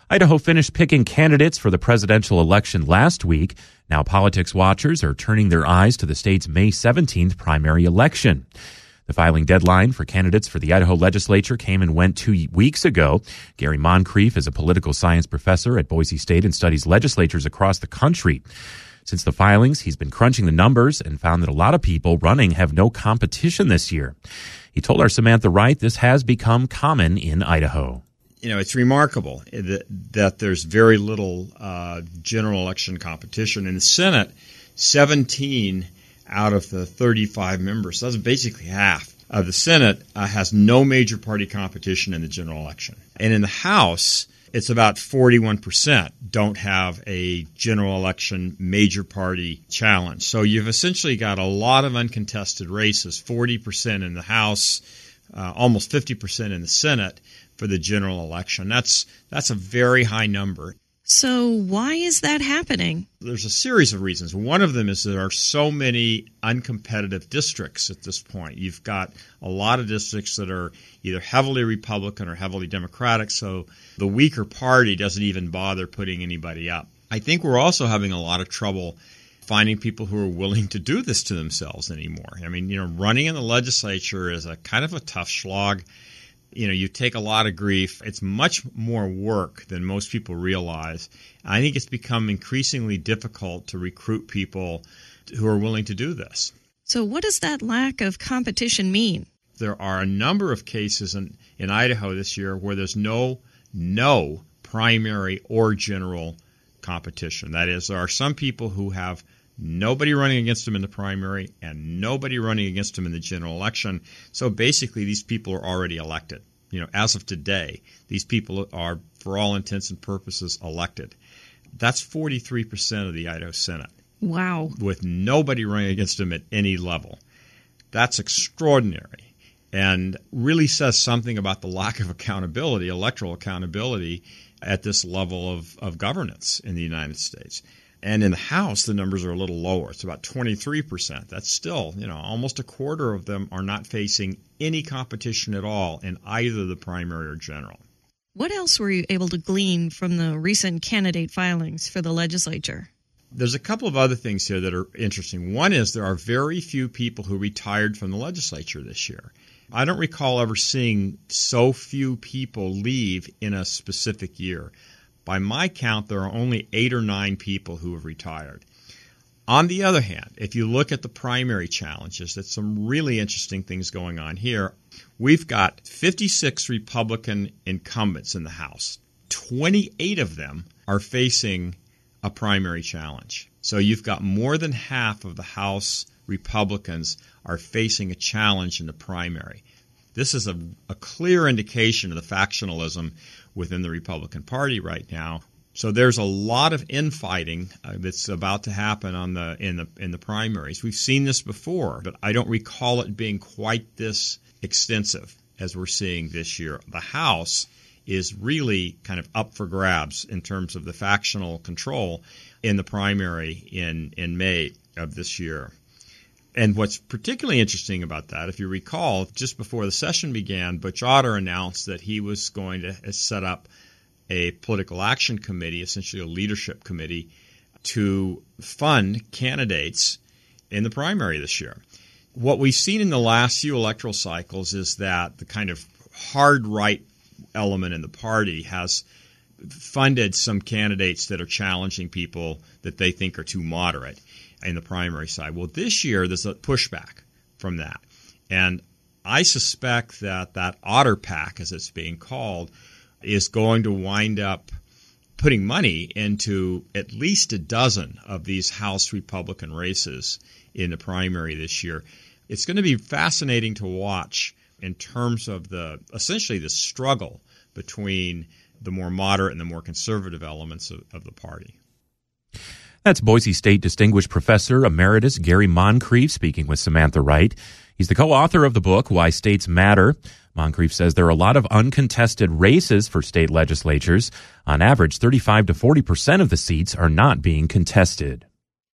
Idaho finished picking candidates for the presidential election last week. Now politics watchers are turning their eyes to the state's May 17th primary election. The filing deadline for candidates for the Idaho legislature came and went 2 weeks ago. Gary Moncrief is a political science professor at Boise State and studies legislatures across the country. Since the filings, he's been crunching the numbers and found that a lot of people running have no competition this year. He told our Samantha Wright this has become common in Idaho. You know, it's remarkable that there's very little general election competition. In the Senate, 17 out of the 35 members, so that's basically half of the Senate, has no major party competition in the general election. And in the House, it's about 41% don't have a general election major party challenge. So you've essentially got a lot of uncontested races, 40% in the House, almost 50% in the Senate for the general election. That's a very high number. So why is that happening? There's a series of reasons. One of them is there are so many uncompetitive districts at this point. You've got a lot of districts that are either heavily Republican or heavily Democratic, so the weaker party doesn't even bother putting anybody up. I think we're also having a lot of trouble finding people who are willing to do this to themselves anymore. I mean, running in the legislature is a kind of a tough slog. You take a lot of grief. It's much more work than most people realize. I think it's become increasingly difficult to recruit people who are willing to do this. So what does that lack of competition mean? There are a number of cases in Idaho this year where there's no primary or general competition. That is, there are some people who have nobody running against them in the primary and nobody running against them in the general election. So basically, these people are already elected. As of today, these people are, for all intents and purposes, elected. That's 43% of the Idaho Senate. Wow. With nobody running against them at any level. That's extraordinary and really says something about the lack of accountability, electoral accountability, at this level of governance in the United States. And in the House, the numbers are a little lower. It's about 23%. That's still, almost a quarter of them are not facing any competition at all in either the primary or general. What else were you able to glean from the recent candidate filings for the legislature? There's a couple of other things here that are interesting. One is there are very few people who retired from the legislature this year. I don't recall ever seeing so few people leave in a specific year. By my count, there are only 8 or 9 people who have retired. On the other hand, if you look at the primary challenges, there's some really interesting things going on here. We've got 56 Republican incumbents in the House. 28 of them are facing a primary challenge. So you've got more than half of the House Republicans are facing a challenge in the primary. This is a clear indication of the factionalism within the Republican Party right now. So there's a lot of infighting that's about to happen in the primaries. We've seen this before, but I don't recall it being quite this extensive as we're seeing this year. The House is really kind of up for grabs in terms of the factional control in the primary in May of this year. And what's particularly interesting about that, if you recall, just before the session began, Butch Otter announced that he was going to set up a political action committee, essentially a leadership committee, to fund candidates in the primary this year. What we've seen in the last few electoral cycles is that the kind of hard right element in the party has funded some candidates that are challenging people that they think are too moderate in the primary side. Well, this year there's a pushback from that. And I suspect that Otter PAC, as it's being called, is going to wind up putting money into at least a dozen of these House Republican races in the primary this year. It's going to be fascinating to watch in terms of essentially the struggle between the more moderate and the more conservative elements of the party. That's Boise State Distinguished Professor Emeritus Gary Moncrief speaking with Samantha Wright. He's the co-author of the book, Why States Matter. Moncrief says there are a lot of uncontested races for state legislatures. On average, 35 to 40% of the seats are not being contested.